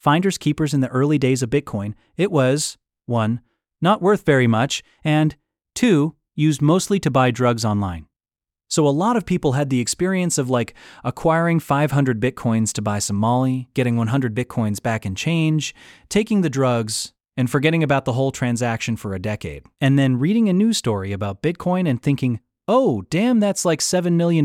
Finders keepers in the early days of Bitcoin, it was 1. Not worth very much, and 2. Used mostly to buy drugs online. So a lot of people had the experience of acquiring 500 Bitcoins to buy some Molly, getting 100 Bitcoins back in change, taking the drugs, and forgetting about the whole transaction for a decade. And then reading a news story about Bitcoin and thinking, oh, damn, that's like $7 million.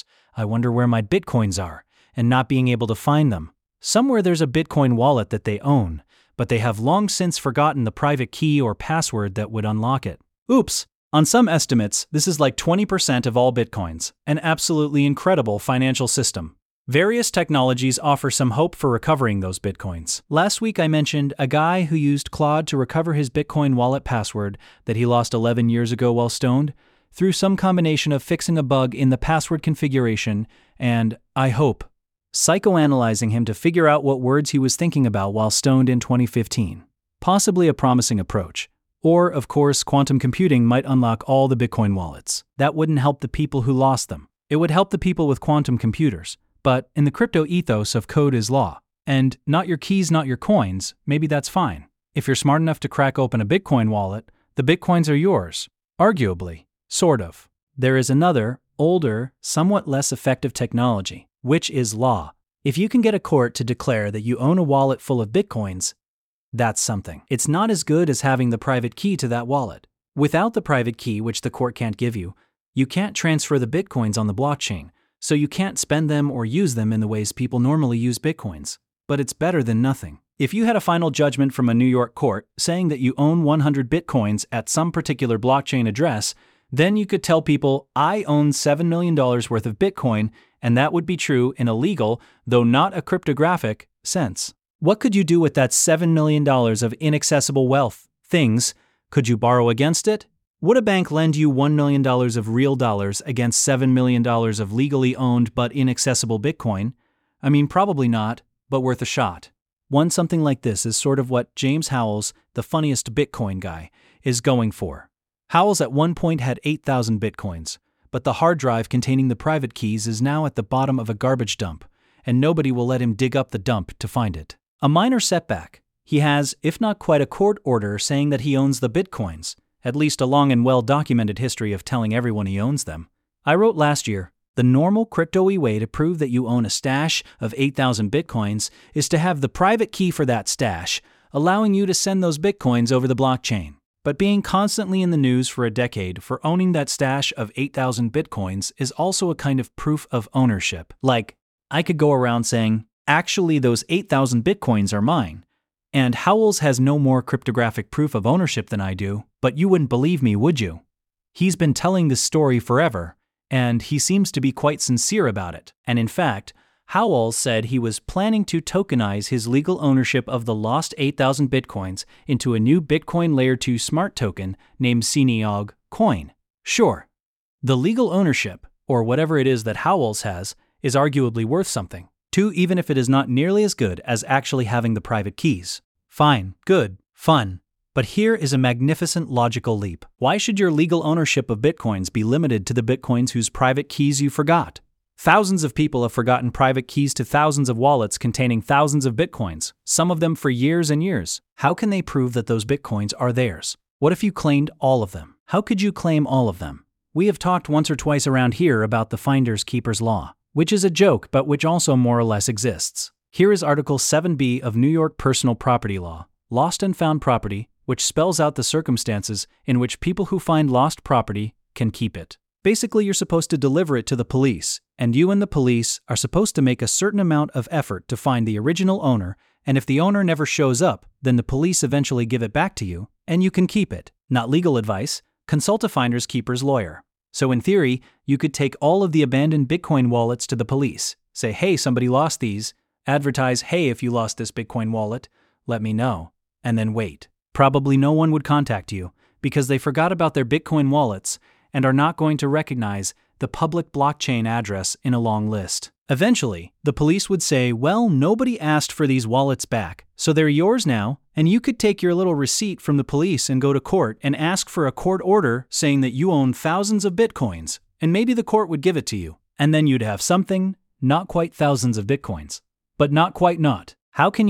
I wonder where my Bitcoins are, and not being able to find them. Somewhere there's a Bitcoin wallet that they own, but they have long since forgotten the private key or password that would unlock it. Oops. On some estimates, this is like 20% of all Bitcoins, an absolutely incredible financial system. Various technologies offer some hope for recovering those Bitcoins. Last week I mentioned a guy who used Claude to recover his Bitcoin wallet password that he lost 11 years ago while stoned, through some combination of fixing a bug in the password configuration and, I hope, psychoanalyzing him to figure out what words he was thinking about while stoned in 2015. Possibly a promising approach. Or, of course, quantum computing might unlock all the Bitcoin wallets. That wouldn't help the people who lost them. It would help the people with quantum computers. But in the crypto ethos of code is law. And not your keys, not your coins, maybe that's fine. If you're smart enough to crack open a Bitcoin wallet, the Bitcoins are yours. Arguably. Sort of. There is another, older, somewhat less effective technology, which is law. If you can get a court to declare that you own a wallet full of Bitcoins, that's something. It's not as good as having the private key to that wallet. Without the private key, which the court can't give you, you can't transfer the Bitcoins on the blockchain, so you can't spend them or use them in the ways people normally use Bitcoins. But it's better than nothing. If you had a final judgment from a New York court saying that you own 100 Bitcoins at some particular blockchain address, then you could tell people, I own $7 million worth of Bitcoin, and that would be true in a legal, though not a cryptographic, sense. What could you do with that $7 million of inaccessible wealth? Things. Could you borrow against it? Would a bank lend you $1 million of real dollars against $7 million of legally owned but inaccessible Bitcoin? I mean, probably not, but worth a shot. Something like this is sort of what James Howells, the funniest Bitcoin guy, is going for. Howells at one point had 8,000 Bitcoins, but the hard drive containing the private keys is now at the bottom of a garbage dump, and nobody will let him dig up the dump to find it. A minor setback. He has, if not quite a court order saying that he owns the Bitcoins, at least a long and well-documented history of telling everyone he owns them. I wrote last year, the normal crypto-y way to prove that you own a stash of 8,000 Bitcoins is to have the private key for that stash, allowing you to send those Bitcoins over the blockchain. But being constantly in the news for a decade for owning that stash of 8,000 Bitcoins is also a kind of proof of ownership. Like, I could go around saying, actually, those 8,000 Bitcoins are mine. And Howells has no more cryptographic proof of ownership than I do, but you wouldn't believe me, would you? He's been telling this story forever, and he seems to be quite sincere about it. And in fact, Howells said he was planning to tokenize his legal ownership of the lost 8,000 Bitcoins into a new Bitcoin Layer 2 smart token named Syniog Coin. Sure, the legal ownership, or whatever it is that Howells has, is arguably worth something. Too, even if it is not nearly as good as actually having the private keys. Fine, good, fun. But here is a magnificent logical leap. Why should your legal ownership of Bitcoins be limited to the Bitcoins whose private keys you forgot? Thousands of people have forgotten private keys to thousands of wallets containing thousands of Bitcoins, some of them for years and years. How can they prove that those Bitcoins are theirs? What if you claimed all of them? How could you claim all of them? We have talked once or twice around here about the finders keepers law, which is a joke but which also more or less exists. Here is Article 7b of New York Personal Property Law, Lost and Found Property, which spells out the circumstances in which people who find lost property can keep it. Basically, you're supposed to deliver it to the police, and you and the police are supposed to make a certain amount of effort to find the original owner, and if the owner never shows up, then the police eventually give it back to you, and you can keep it. Not legal advice, consult a finders keepers lawyer. So in theory, you could take all of the abandoned Bitcoin wallets to the police, say, hey, somebody lost these, advertise, hey, if you lost this Bitcoin wallet, let me know, and then wait. Probably no one would contact you, because they forgot about their Bitcoin wallets and are not going to recognize the public blockchain address in a long list. Eventually, the police would say, well, nobody asked for these wallets back, so they're yours now, and you could take your little receipt from the police and go to court and ask for a court order saying that you own thousands of Bitcoins, and maybe the court would give it to you, and then you'd have something, not quite thousands of Bitcoins, but not quite not. How can you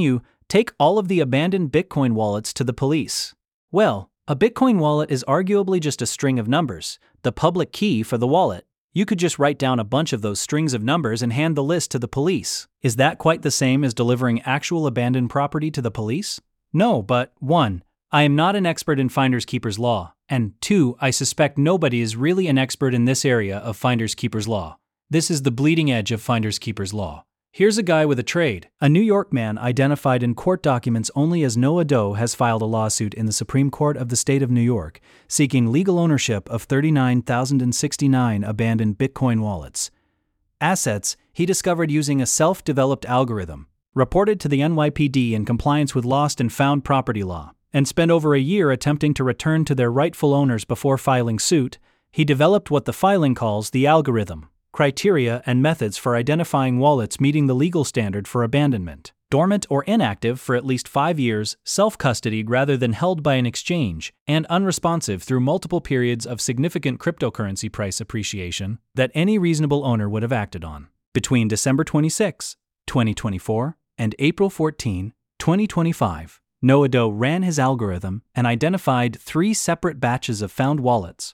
Take all of the abandoned Bitcoin wallets to the police. Well, a Bitcoin wallet is arguably just a string of numbers, the public key for the wallet. You could just write down a bunch of those strings of numbers and hand the list to the police. Is that quite the same as delivering actual abandoned property to the police? No, but 1. I am not an expert in finders keepers law, and 2. I suspect nobody is really an expert in this area of finders keepers law. This is the bleeding edge of finders keepers law. Here's a guy with a trade. A New York man identified in court documents only as Noah Doe has filed a lawsuit in the Supreme Court of the state of New York, seeking legal ownership of 39,069 abandoned Bitcoin wallets. Assets he discovered using a self-developed algorithm, reported to the NYPD in compliance with lost and found property law, and spent over a year attempting to return to their rightful owners before filing suit. He developed what the filing calls the algorithm, criteria and methods for identifying wallets meeting the legal standard for abandonment, dormant or inactive for at least 5 years, self-custodied rather than held by an exchange, and unresponsive through multiple periods of significant cryptocurrency price appreciation that any reasonable owner would have acted on. Between December 26, 2024 and April 14, 2025, Noah Doe ran his algorithm and identified 3 separate batches of found wallets,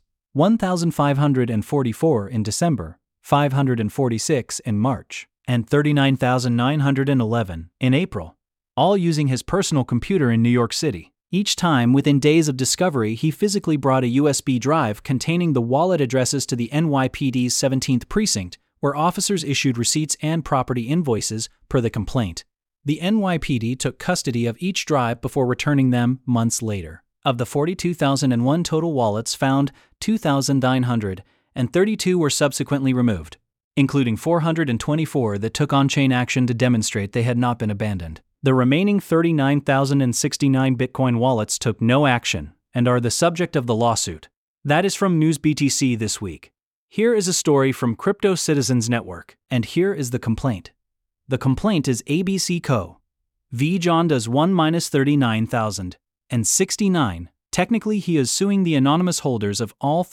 1,544 in December, 546 in March, and 39,911 in April, all using his personal computer in New York City. Each time, within days of discovery, he physically brought a USB drive containing the wallet addresses to the NYPD's 17th Precinct, where officers issued receipts and property invoices per the complaint. The NYPD took custody of each drive before returning them months later. Of the 42,001 total wallets found, 2,932 were subsequently removed, including 424 that took on-chain action to demonstrate they had not been abandoned. The remaining 39,069 Bitcoin wallets took no action and are the subject of the lawsuit. That is from NewsBTC this week. Here is a story from Crypto Citizens Network, and here is the complaint. The complaint is ABC Co. V. John does 1-39,069. Technically, he is suing the anonymous holders of all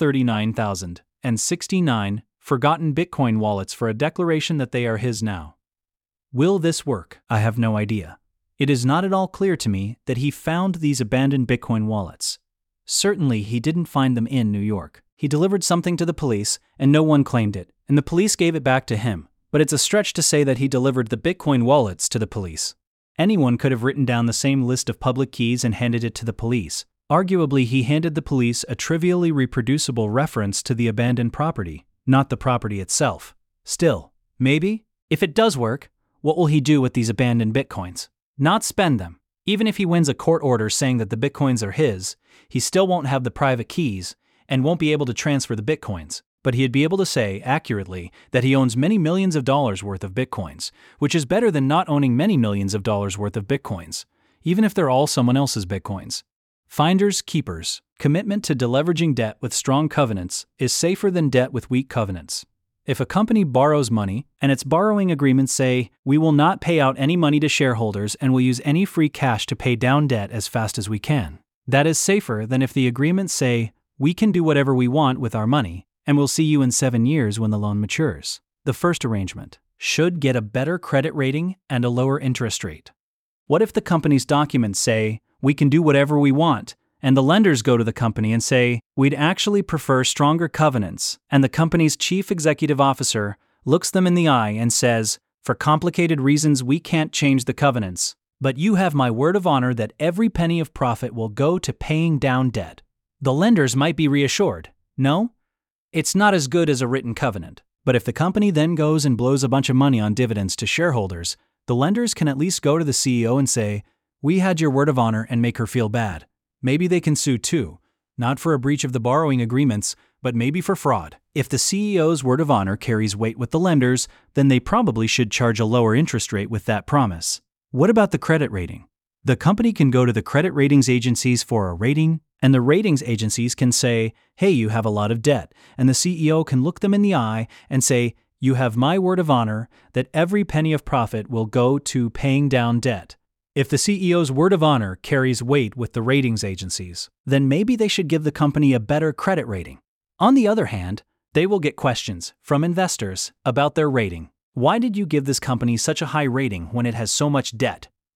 39,069 forgotten Bitcoin wallets for a declaration that they are his now. Will this work? I have no idea. It is not at all clear to me that he found these abandoned Bitcoin wallets. Certainly, he didn't find them in New York. He delivered something to the police, and no one claimed it, and the police gave it back to him. But it's a stretch to say that he delivered the Bitcoin wallets to the police. Anyone could have written down the same list of public keys and handed it to the police. Arguably, he handed the police a trivially reproducible reference to the abandoned property, not the property itself. Still, maybe, if it does work, what will he do with these abandoned Bitcoins? Not spend them. Even if he wins a court order saying that the Bitcoins are his, he still won't have the private keys and won't be able to transfer the Bitcoins. But he'd be able to say, accurately, that he owns many millions of dollars worth of Bitcoins, which is better than not owning many millions of dollars worth of Bitcoins, even if they're all someone else's Bitcoins. Finders keepers. Commitment to deleveraging debt with strong covenants is safer than debt with weak covenants. If a company borrows money, and its borrowing agreements say, we will not pay out any money to shareholders and will use any free cash to pay down debt as fast as we can, that is safer than if the agreements say, we can do whatever we want with our money, and we'll see you in 7 years when the loan matures. The first arrangement should get a better credit rating and a lower interest rate. What if the company's documents say, we can do whatever we want, and the lenders go to the company and say, we'd actually prefer stronger covenants, and the company's chief executive officer looks them in the eye and says, for complicated reasons we can't change the covenants, but you have my word of honor that every penny of profit will go to paying down debt. The lenders might be reassured. No? It's not as good as a written covenant, but if the company then goes and blows a bunch of money on dividends to shareholders, the lenders can at least go to the CEO and say, we had your word of honor, and make her feel bad. Maybe they can sue too, not for a breach of the borrowing agreements, but maybe for fraud. If the CEO's word of honor carries weight with the lenders, then they probably should charge a lower interest rate with that promise. What about the credit rating? The company can go to the credit ratings agencies for a rating, and the ratings agencies can say, hey, you have a lot of debt, and the CEO can look them in the eye and say, you have my word of honor that every penny of profit will go to paying down debt. If the CEO's word of honor carries weight with the ratings agencies, then maybe they should give the company a better credit rating. On the other hand, they will get questions from investors about their rating. Why did you give this company such a high rating when it has so much debt?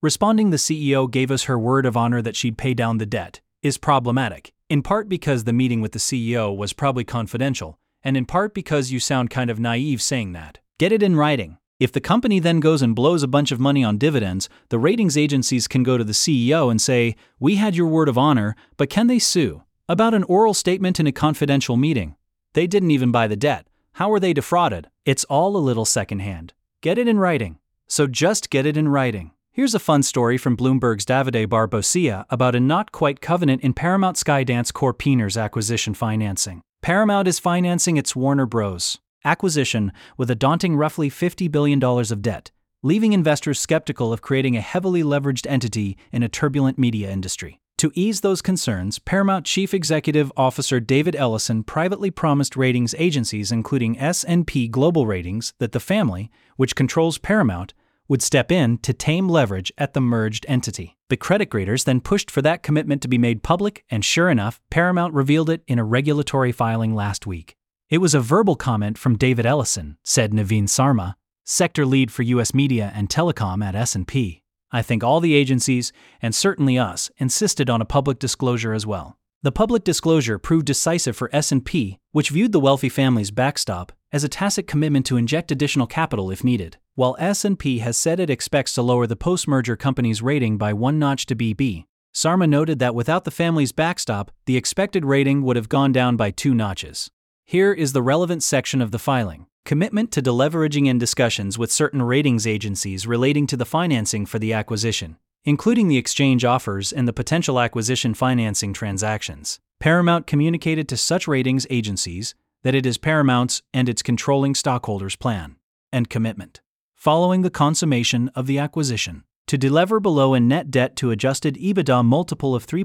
Responding, the CEO gave us her word of honor that she'd pay down the debt, is problematic, in part because the meeting with the CEO was probably confidential, and in part because you sound kind of naive saying that. Get it in writing. If the company then goes and blows a bunch of money on dividends, the ratings agencies can go to the CEO and say, "We had your word of honor," but can they sue about an oral statement in a confidential meeting? They didn't even buy the debt. How were they defrauded? It's all a little secondhand. Get it in writing. So just get it in writing. Here's a fun story from Bloomberg's Davide Barbosia about a not-quite covenant in Paramount Skydance Corp.'s acquisition financing. Paramount is financing its Warner Bros. Acquisition with a daunting roughly $50 billion of debt, leaving investors skeptical of creating a heavily leveraged entity in a turbulent media industry. To ease those concerns, Paramount Chief Executive Officer David Ellison privately promised ratings agencies, including S&P Global Ratings, that the family, which controls Paramount, would step in to tame leverage at the merged entity. The credit graders then pushed for that commitment to be made public, and sure enough, Paramount revealed it in a regulatory filing last week. It was a verbal comment from David Ellison, said Naveen Sarma, sector lead for U.S. media and telecom at S&P. I think all the agencies, and certainly us, insisted on a public disclosure as well. The public disclosure proved decisive for S&P, which viewed the wealthy family's backstop as a tacit commitment to inject additional capital if needed. While S&P has said it expects to lower the post-merger company's rating by one notch to BB, Sarma noted that without the family's backstop, the expected rating would have gone down by 2 notches. Here is the relevant section of the filing. Commitment to deleveraging in discussions with certain ratings agencies relating to the financing for the acquisition, including the exchange offers and the potential acquisition financing transactions. Paramount communicated to such ratings agencies that it is Paramount's and its controlling stockholders' plan and commitment, following the consummation of the acquisition, to delever below a net debt to adjusted EBITDA multiple of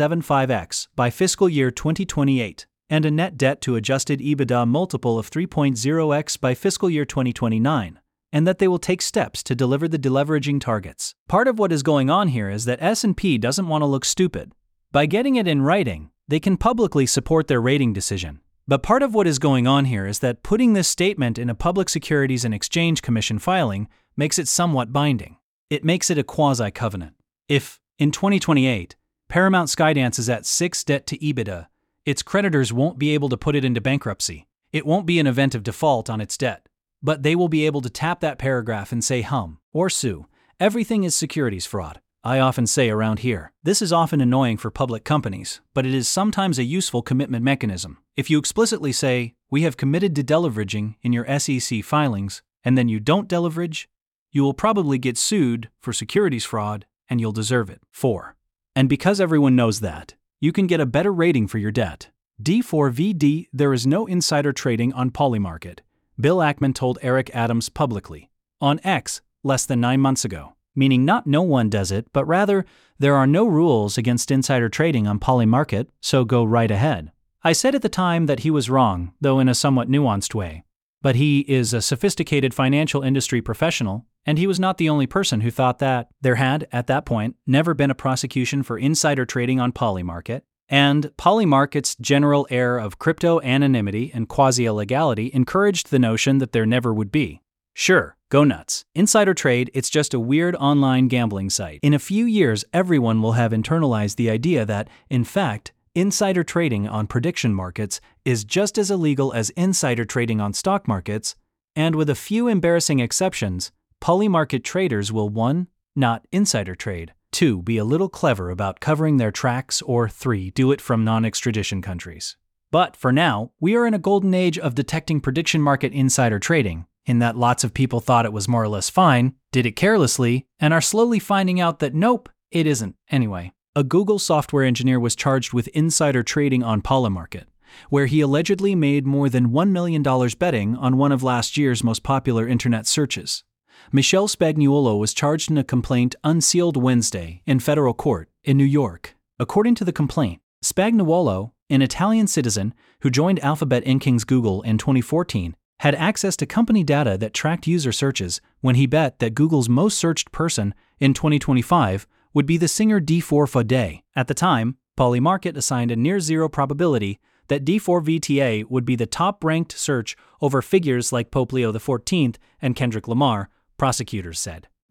3.75x by fiscal year 2028 and a net debt to adjusted EBITDA multiple of 3.0x by fiscal year 2029, and that they will take steps to deliver the deleveraging targets. Part of what is going on here is that S&P doesn't want to look stupid. By getting it in writing, they can publicly support their rating decision. But part of what is going on here is that putting this statement in a Public Securities and Exchange Commission filing makes it somewhat binding. It makes it a quasi-covenant. If, in 2028, Paramount Skydance is at 6 debt to EBITDA, its creditors won't be able to put it into bankruptcy. It won't be an event of default on its debt. But they will be able to tap that paragraph and say or sue. Everything is securities fraud. I often say around here, this is often annoying for public companies, but it is sometimes a useful commitment mechanism. If you explicitly say, "We have committed to deleveraging" in your SEC filings, and then you don't deleverage, you will probably get sued for securities fraud, and you'll deserve it. 4. And because everyone knows that, you can get a better rating for your debt. D4VD, there is no insider trading on Polymarket, Bill Ackman told Eric Adams publicly on X less than 9 months ago, meaning not no one does it, but rather there are no rules against insider trading on Polymarket, so go right ahead. I said at the time that he was wrong, though in a somewhat nuanced way. But he is a sophisticated financial industry professional, and he was not the only person who thought that. There had, at that point, never been a prosecution for insider trading on Polymarket, and Polymarket's general air of crypto anonymity and quasi-illegality encouraged the notion that there never would be. Sure, go nuts. Insider trade, it's just a weird online gambling site. In a few years, everyone will have internalized the idea that, in fact, insider trading on prediction markets is just as illegal as insider trading on stock markets, and with a few embarrassing exceptions, Polymarket traders will 1. Not insider trade, 2. Be a little clever about covering their tracks, or 3. Do it from non-extradition countries. But for now, we are in a golden age of detecting prediction market insider trading, in that lots of people thought it was more or less fine, did it carelessly, and are slowly finding out that nope, it isn't anyway. A Google software engineer was charged with insider trading on Polymarket, where he allegedly made more than $1 million betting on one of last year's most popular internet searches. Michelle Spagnuolo was charged in a complaint unsealed Wednesday in federal court in New York. According to the complaint, Spagnuolo, an Italian citizen who joined Alphabet Inc.'s Google in 2014, had access to company data that tracked user searches when he bet that Google's most searched person in 2025 would be the singer D4VD. At the time, Polymarket assigned a near-zero probability that D4VTA would be the top-ranked search over figures like Pope Leo XIV and Kendrick Lamar, prosecutors said.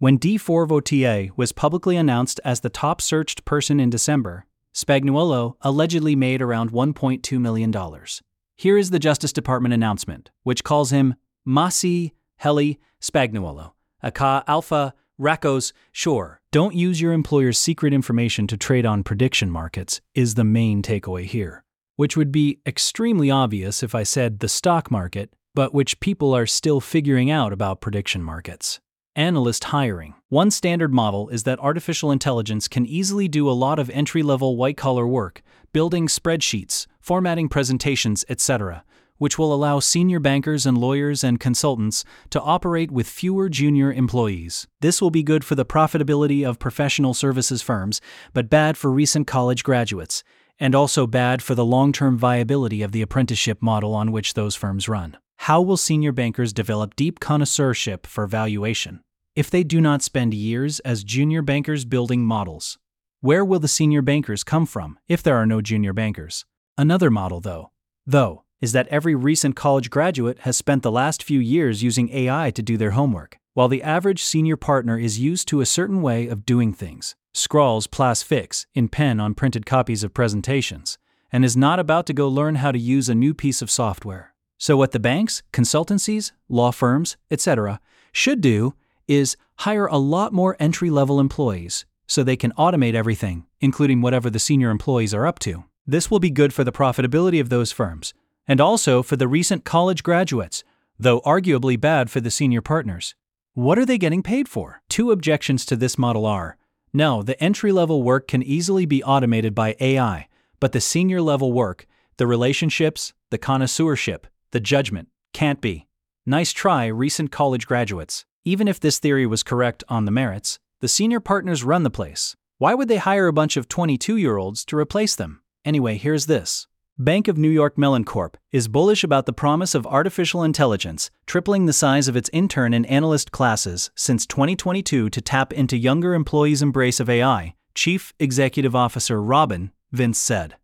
When D4VOTA was publicly announced as the top searched person in December, Spagnuolo allegedly made around $1.2 million. Here is the Justice Department announcement, which calls him Masi Heli Spagnuolo, aka Alpha Rakos Shore. Don't use your employer's secret information to trade on prediction markets is the main takeaway here, which would be extremely obvious if I said the stock market, but which people are still figuring out about prediction markets. Analyst hiring. One standard model is that artificial intelligence can easily do a lot of entry-level white-collar work, building spreadsheets, formatting presentations, etc., which will allow senior bankers and lawyers and consultants to operate with fewer junior employees. This will be good for the profitability of professional services firms, but bad for recent college graduates, and also bad for the long-term viability of the apprenticeship model on which those firms run. How will senior bankers develop deep connoisseurship for valuation if they do not spend years as junior bankers building models? Where will the senior bankers come from if there are no junior bankers? Another model, though, is that every recent college graduate has spent the last few years using AI to do their homework, while the average senior partner is used to a certain way of doing things, scrawls plus fix in pen on printed copies of presentations, and is not about to go learn how to use a new piece of software. So what the banks, consultancies, law firms, etc. should do is hire a lot more entry-level employees so they can automate everything, including whatever the senior employees are up to. This will be good for the profitability of those firms, and also for the recent college graduates, though arguably bad for the senior partners. What are they getting paid for? Two objections to this model are, no, the entry-level work can easily be automated by AI, but the senior-level work, the relationships, the connoisseurship, the judgment, can't be. Nice try, recent college graduates. Even if this theory was correct on the merits, the senior partners run the place. Why would they hire a bunch of 22-year-olds to replace them? Anyway, here's this. Bank of New York Mellon Corp is bullish about the promise of artificial intelligence, tripling the size of its intern and analyst classes since 2022 to tap into younger employees' embrace of AI, Chief Executive Officer Robin Vince said.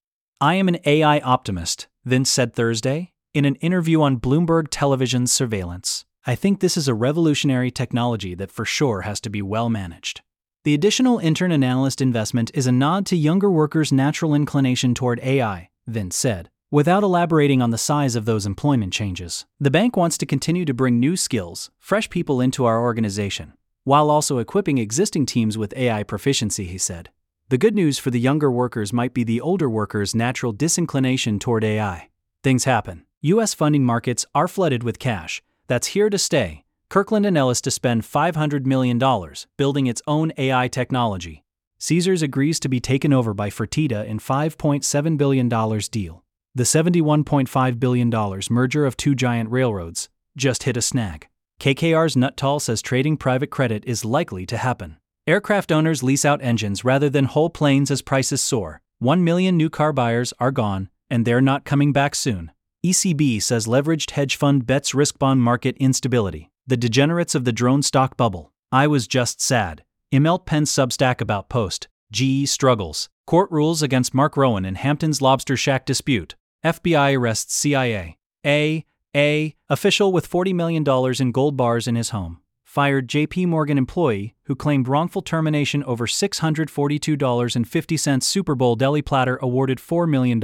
I am an AI optimist, Vince said Thursday, in an interview on Bloomberg Television's Surveillance. I think this is a revolutionary technology that for sure has to be well managed. The additional intern and analyst investment is a nod to younger workers' natural inclination toward AI, Vince said, without elaborating on the size of those employment changes. The bank wants to continue to bring new skills, fresh people into our organization, while also equipping existing teams with AI proficiency, he said. The good news for the younger workers might be the older workers' natural disinclination toward AI. Things happen. U.S. funding markets are flooded with cash. That's here to stay. Kirkland & Ellis to spend $500 million building its own AI technology. Caesars agrees to be taken over by Fertitta in $5.7 billion deal. The $71.5 billion merger of two giant railroads just hit a snag. KKR's Nuttall says trading private credit is likely to happen. Aircraft owners lease out engines rather than whole planes as prices soar. 1 million new car buyers are gone, and they're not coming back soon. ECB says leveraged hedge fund bets risk bond market instability. The degenerates of the drone stock bubble. I was just sad. Immelt Penn's Substack about Post. GE struggles. Court rules against Mark Rowan in Hampton's Lobster Shack dispute. FBI arrests CIA. Official with $40 million in gold bars in his home. Fired JP Morgan employee who claimed wrongful termination over $642.50 Super Bowl deli platter awarded $4 million.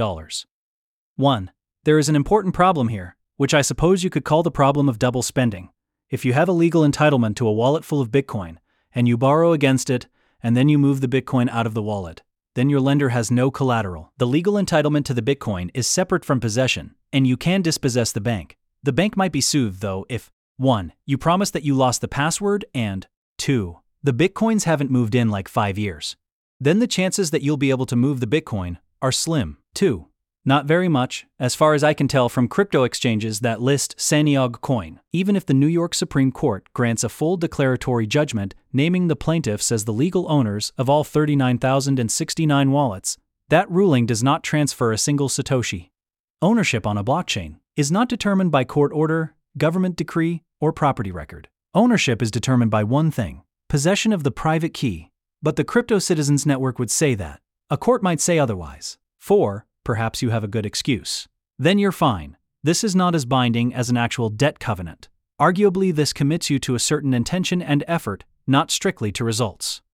1. There is an important problem here, which I suppose you could call the problem of double spending. If you have a legal entitlement to a wallet full of Bitcoin, and you borrow against it, and then you move the Bitcoin out of the wallet, then your lender has no collateral. The legal entitlement to the Bitcoin is separate from possession, and you can dispossess the bank. The bank might be sued, though, if 1. You promise that you lost the password, and 2. The Bitcoins haven't moved in like 5 years. Then the chances that you'll be able to move the Bitcoin are slim. 2. Not very much, as far as I can tell from crypto exchanges that list Sanyog coin. Even if the New York Supreme Court grants a full declaratory judgment naming the plaintiffs as the legal owners of all 39,069 wallets, that ruling does not transfer a single Satoshi. Ownership on a blockchain is not determined by court order, government decree, or property record. Ownership is determined by one thing: possession of the private key. But the Crypto Citizens Network would say that. A court might say otherwise. 4. Perhaps you have a good excuse. Then you're fine. This is not as binding as an actual debt covenant. Arguably, this commits you to a certain intention and effort not strictly to results.